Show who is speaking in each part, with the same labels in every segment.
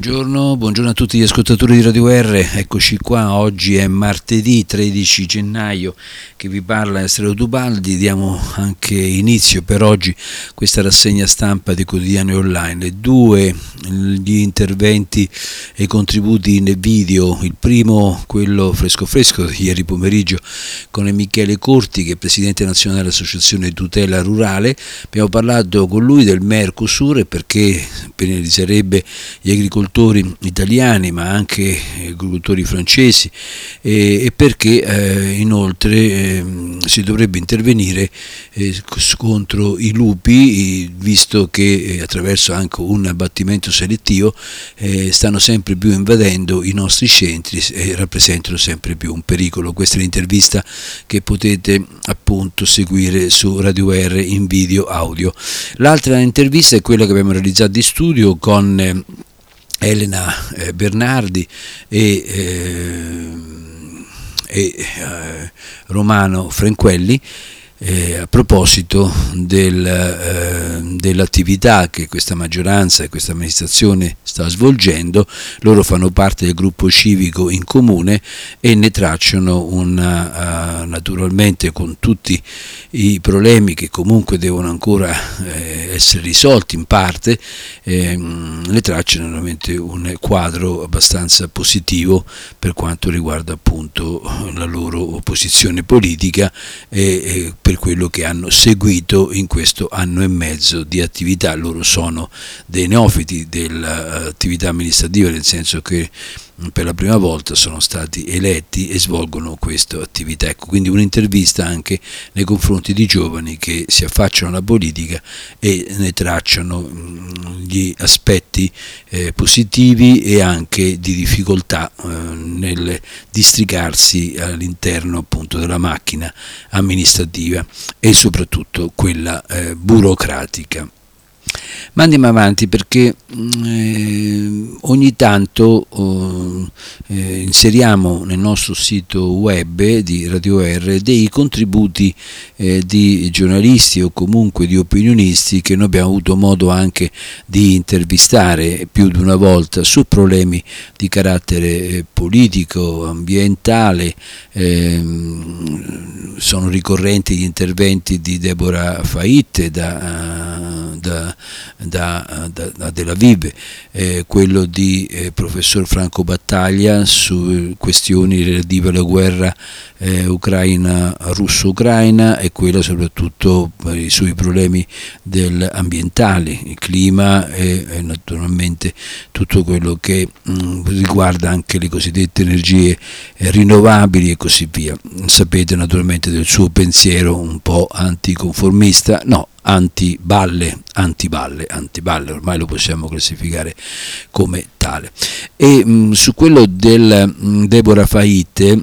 Speaker 1: Buongiorno a tutti gli ascoltatori di Radio R, eccoci qua, oggi è martedì 13 gennaio che vi parla Estrello Tubaldi, diamo anche inizio per oggi questa rassegna stampa dei quotidiani online, gli interventi e i contributi in video, il primo quello fresco ieri pomeriggio con Michele Corti che è Presidente Nazionale dell'Associazione Tutela Rurale, abbiamo parlato con lui del Mercosur perché penalizzerebbe gli agricoltori italiani ma anche agricoltori francesi e perché inoltre si dovrebbe intervenire contro i lupi visto che attraverso anche un abbattimento selettivo stanno sempre più invadendo i nostri centri e rappresentano sempre più un pericolo. Questa è l'intervista che potete appunto seguire su Radio R in video audio. L'altra intervista è quella che abbiamo realizzato in studio con Elena Bernardi e Romano Franquelli a proposito dell'attività che questa maggioranza e questa amministrazione sta svolgendo. Loro fanno parte del gruppo civico in comune e ne tracciano naturalmente con tutti i problemi che comunque devono ancora essere risolti in parte, ne tracciano veramente un quadro abbastanza positivo per quanto riguarda appunto la loro posizione politica e per quello che hanno seguito in questo anno e mezzo di attività. Loro sono dei neofiti dell'attività amministrativa, nel senso che per la prima volta sono stati eletti e svolgono questa attività. Ecco, quindi un'intervista anche nei confronti di giovani che si affacciano alla politica e ne tracciano gli aspetti positivi e anche di difficoltà nel districarsi all'interno appunto della macchina amministrativa e soprattutto quella burocratica. Ma andiamo avanti perché ogni tanto inseriamo nel nostro sito web di Radio R dei contributi di giornalisti o comunque di opinionisti che noi abbiamo avuto modo anche di intervistare più di una volta su problemi di carattere politico, ambientale. Sono ricorrenti gli interventi di Deborah Faitte da Tel Aviv, quello di professor Franco Battaglia su questioni relative alla guerra russo-ucraina e quello soprattutto sui problemi ambientali, il clima e naturalmente tutto quello che riguarda anche le cosiddette energie rinnovabili e così via. Sapete naturalmente del suo pensiero un po' anticonformista, no, antiballe, ormai lo possiamo classificare come tale. E su quello del Deborah Faitte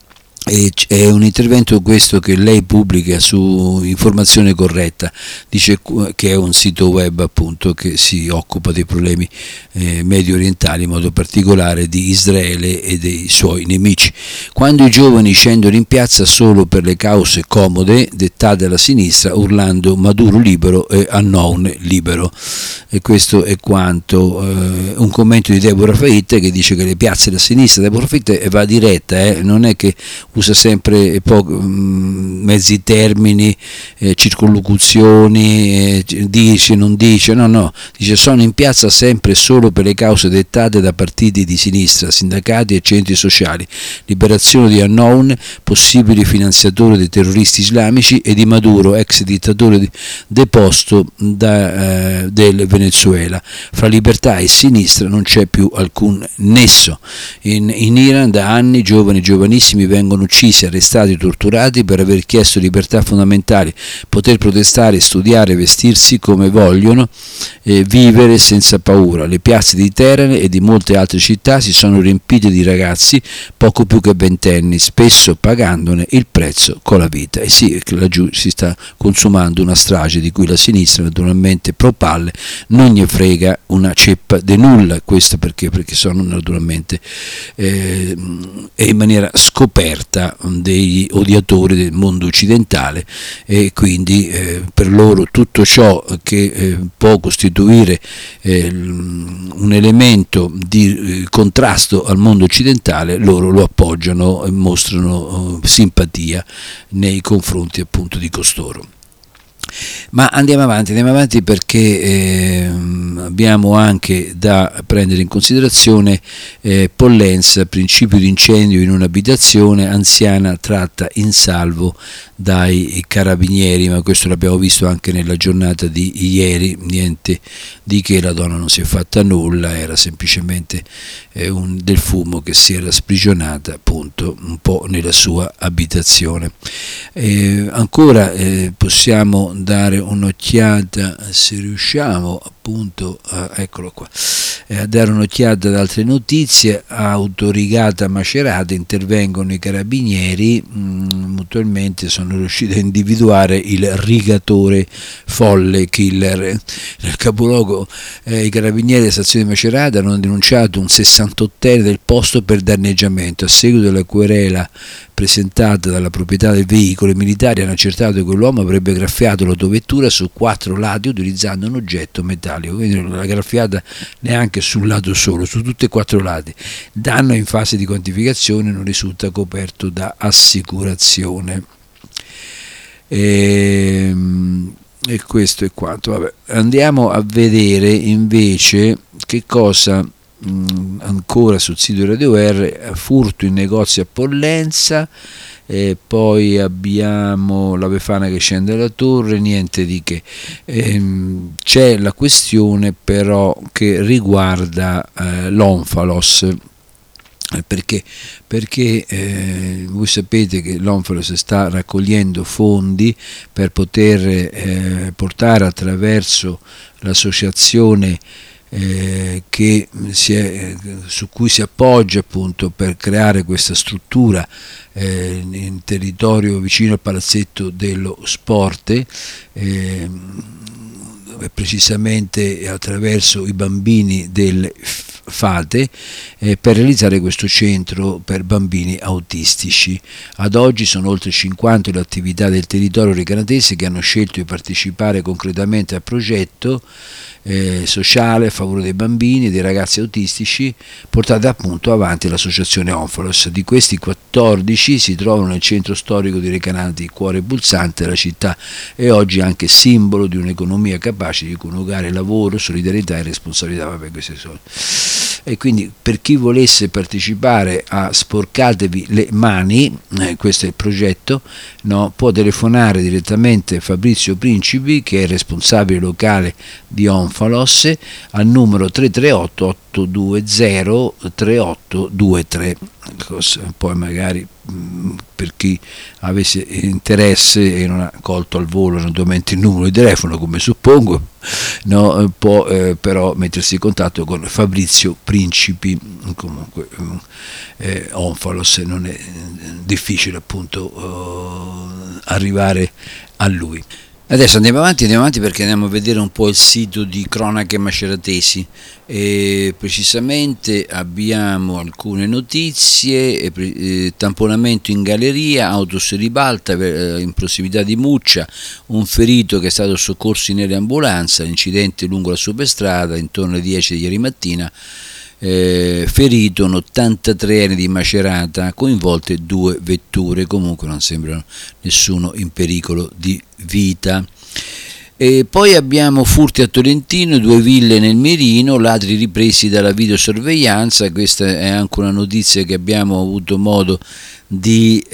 Speaker 1: è un intervento questo che lei pubblica su Informazione Corretta, dice che è un sito web appunto che si occupa dei problemi medio orientali, in modo particolare di Israele e dei suoi nemici. Quando i giovani scendono in piazza solo per le cause comode dettate dalla sinistra, urlando Maduro libero e Hannoun libero. E questo è quanto un commento di Deborah Faitte che dice che le piazze della sinistra, Deborah Faitte va diretta, non è che usa sempre mezzi termini, circonlocuzioni, dice, non dice, no, dice sono in piazza sempre solo per le cause dettate da partiti di sinistra, sindacati e centri sociali, liberazione di Hannoun, possibili finanziatori dei terroristi islamici, e di Maduro, ex dittatore deposto del Venezuela. Fra libertà e sinistra non c'è più alcun nesso. In Iran da anni giovanissimi vengono uccisi, arrestati, torturati per aver chiesto libertà fondamentali, poter protestare, studiare, vestirsi come vogliono, vivere senza paura. Le piazze di Teheran e di molte altre città si sono riempite di ragazzi poco più che ventenni, spesso pagandone il prezzo con la vita. E sì, laggiù si sta consumando una strage di cui la sinistra naturalmente pro palle non ne frega una ceppa di nulla. Questo perché sono naturalmente in maniera scoperta serata degli odiatori del mondo occidentale, e quindi per loro tutto ciò che può costituire un elemento di contrasto al mondo occidentale, loro lo appoggiano e mostrano simpatia nei confronti appunto di costoro. Ma andiamo avanti perché abbiamo anche da prendere in considerazione Pollenza, principio di incendio in un'abitazione, anziana tratta in salvo dai carabinieri, ma questo l'abbiamo visto anche nella giornata di ieri, niente di che, la donna non si è fatta nulla, era semplicemente del fumo che si era sprigionata appunto un po' nella sua abitazione. Ancora possiamo dare un'occhiata, se riusciamo appunto eccolo qua, a dare un'occhiata ad altre notizie. Autorigata Macerata, intervengono i carabinieri, mutualmente sono riusciti a individuare il rigatore folle killer. Nel capoluogo i carabinieri della stazione di Macerata hanno denunciato un 68enne del posto per danneggiamento. A seguito della querela presentata dalla proprietà del veicolo, i militari hanno accertato che quell'uomo avrebbe graffiato l'autovettura su 4 lati utilizzando un oggetto metallico, quindi non l'ha graffiata neanche sul lato solo, su tutti e 4 lati. Danno in fase di quantificazione, non risulta coperto da assicurazione. E questo è quanto. Vabbè. Andiamo a vedere invece che cosa ancora sul sito di Radio R. Furto in negozio a Pollenza, poi abbiamo la Befana che scende dalla torre, niente di che. C'è la questione però che riguarda l'Onfalos. Perché voi sapete che l'Onfalos sta raccogliendo fondi per poter portare attraverso l'associazione su cui si appoggia appunto per creare questa struttura in territorio vicino al palazzetto dello sport, precisamente attraverso i bambini del Fate, per realizzare questo centro per bambini autistici. Ad oggi sono oltre 50 le attività del territorio recanatese che hanno scelto di partecipare concretamente al progetto sociale a favore dei bambini e dei ragazzi autistici portato appunto avanti l'associazione Onfalos. Di questi 14 si trovano nel centro storico di Recanati, cuore pulsante della città, e oggi anche simbolo di un'economia capace di coniugare lavoro, solidarietà e responsabilità. Vabbè, questi sono. E quindi per chi volesse partecipare a Sporcatevi le mani, questo è il progetto, no? Può telefonare direttamente Fabrizio Principi, che è il responsabile locale di Onfalos, al numero 338 820 3823. Poi magari per chi avesse interesse e non ha colto al volo naturalmente il numero di telefono, come suppongo, no, può però mettersi in contatto con Fabrizio Principi. Comunque Onfalos non è difficile appunto arrivare a lui. Adesso andiamo avanti perché andiamo a vedere un po' il sito di Cronache Maceratesi, e precisamente abbiamo alcune notizie. Tamponamento in galleria, autobus ribalta in prossimità di Muccia, un ferito che è stato soccorso in aereambulanza, incidente lungo la superstrada intorno alle 10 di ieri mattina. Ferito un 83enne di Macerata, coinvolte 2 vetture, comunque non sembrano nessuno in pericolo di vita. E poi abbiamo furti a Tolentino, 2 ville nel Mirino, ladri ripresi dalla videosorveglianza. Questa è anche una notizia che abbiamo avuto modo di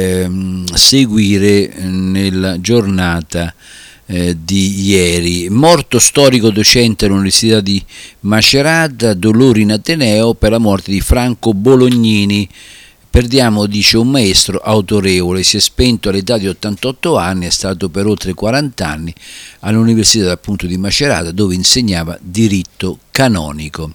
Speaker 1: seguire nella giornata di ieri. Morto storico docente all'Università di Macerata, dolori in Ateneo per la morte di Franco Bolognini. Perdiamo, dice, un maestro autorevole, si è spento all'età di 88 anni, è stato per oltre 40 anni all'Università appunto di Macerata, dove insegnava diritto canonico.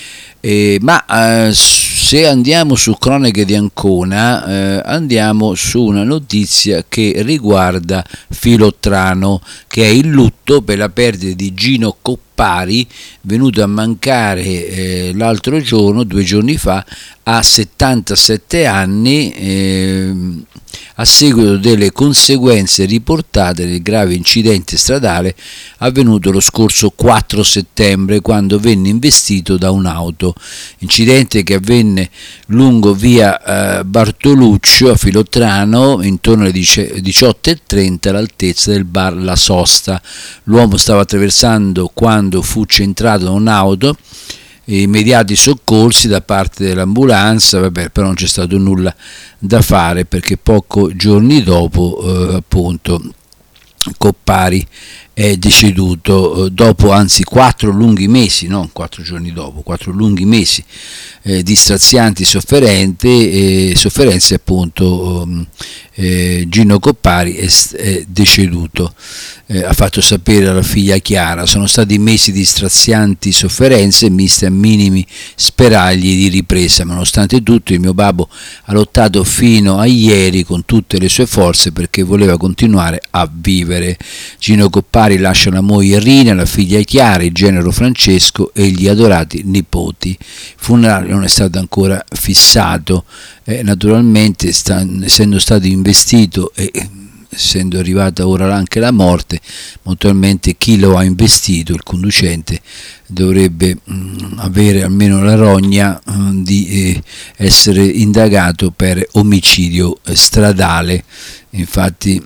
Speaker 1: Se andiamo su Cronache di Ancona, andiamo su una notizia che riguarda Filottrano, che che è in lutto per la perdita di Gino Coppari, venuto a mancare l'altro giorno, 2 giorni fa, a 77 anni, a seguito delle conseguenze riportate del grave incidente stradale avvenuto lo scorso 4 settembre, quando venne investito da un'auto. Incidente che avvenne lungo via Bartoluccio a Filottrano intorno alle 18:30 all'altezza del bar La Sosta. L'uomo stava attraversando quando fu centrato da un'auto. Immediati soccorsi da parte dell'ambulanza, però non c'è stato nulla da fare, perché pochi giorni dopo appunto Coppari è deceduto dopo, anzi 4 lunghi mesi, non 4 giorni dopo, 4 lunghi mesi di strazianti sofferenze appunto. Gino Coppari è deceduto. Ha fatto sapere alla figlia Chiara: sono stati mesi di strazianti sofferenze miste a minimi speragli di ripresa. Nonostante tutto il mio babbo ha lottato fino a ieri con tutte le sue forze perché voleva continuare a vivere. Gino Coppari lascia la moglie Rina, la figlia Chiara, il genero Francesco e gli adorati nipoti. Il funerale non è stato ancora fissato, naturalmente essendo stato investito e essendo arrivata ora anche la morte, naturalmente chi lo ha investito, il conducente, dovrebbe avere almeno la rogna di essere indagato per omicidio stradale. Infatti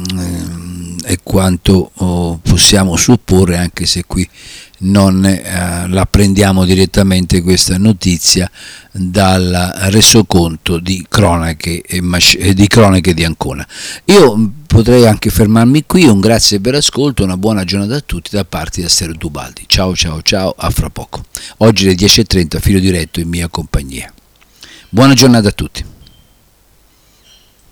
Speaker 1: è quanto possiamo supporre, anche se qui non la prendiamo direttamente questa notizia dal resoconto di cronache di Ancona. Io potrei anche fermarmi qui. Un grazie per l'ascolto, una buona giornata a tutti da parte di Astero Tubaldi. Ciao, a fra poco. Oggi alle 10:30 filo diretto in mia compagnia. Buona giornata a tutti.